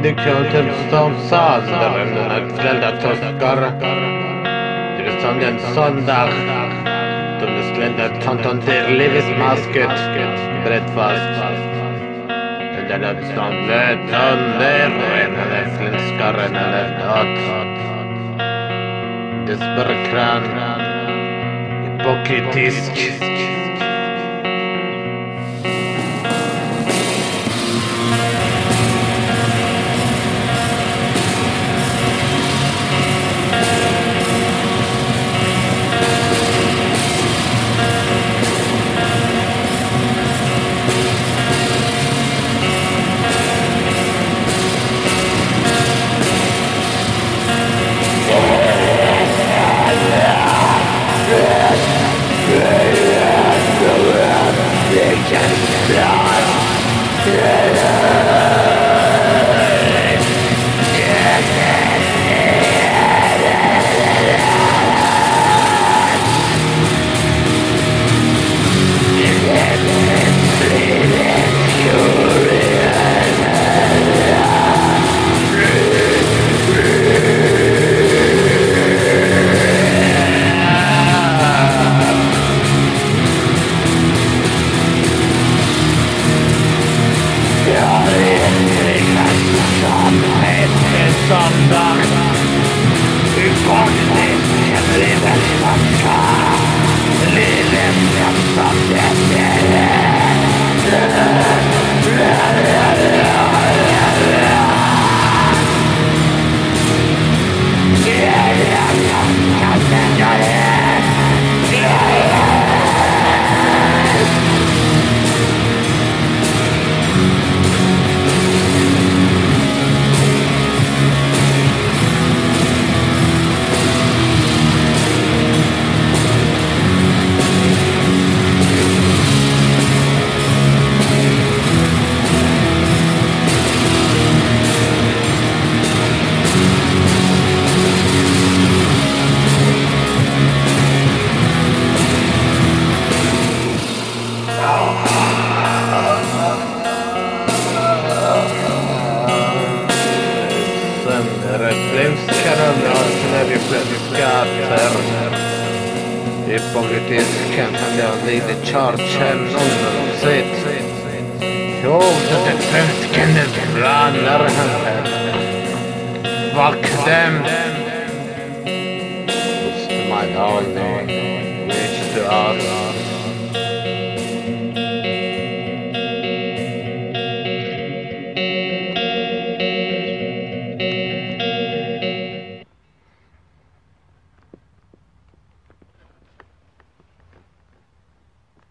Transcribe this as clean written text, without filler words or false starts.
Kultur som sönder när slällda toskar. Det är som den söndag. De slällda tonton till livets masket. Brett fast. Den är som blöt under. Eller flinskaren eller död. Desperakran. Hypocritisk. Söndag Hypocritisk livets maska. Livets Hypocritisken jag lider chargen under sitt. Jo, det fönskande brannar han. Fuck them. It's my darling. Reach to us.